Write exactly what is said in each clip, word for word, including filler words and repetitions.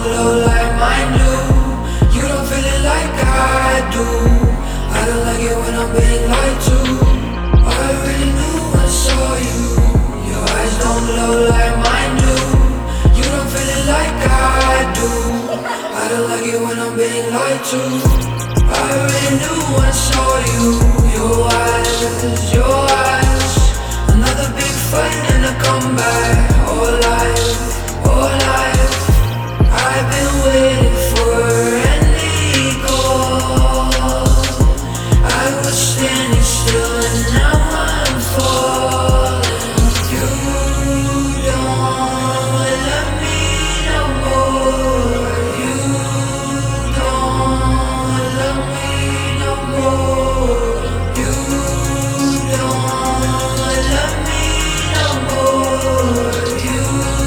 glow like mine do. You don't feel it like I do. I don't like it when I'm being lied to. I already knew when I saw you. Your eyes don't glow like mine do. You don't feel it like I do. I don't like it when I'm being lied to. I already knew when I saw you. Your eyes, your eyes. Another big fight and a comeback. All life, all life. I've been waiting for any call. I was standing still and now I'm falling. You don't love me no more. You don't love me no more. You don't love me no more. You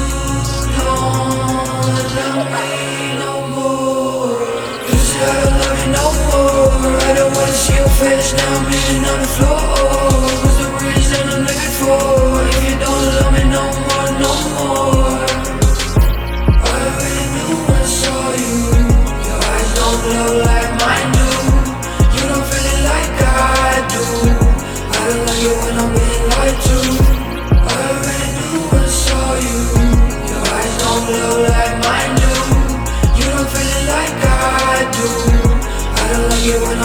don't love me no more. You say I don't love you no more. I don't wanna see your face now, I'm bleeding on the floor. What's the reason I'm looking for? If you don't love me no more, no more. I already knew when I saw you. Your eyes don't glow like mine do. You don't feel it like I do. I don't like it when I'm being lied to. I already knew when I saw you. Your eyes don't glow like mine do. You don't feel it like I do. I don't like it when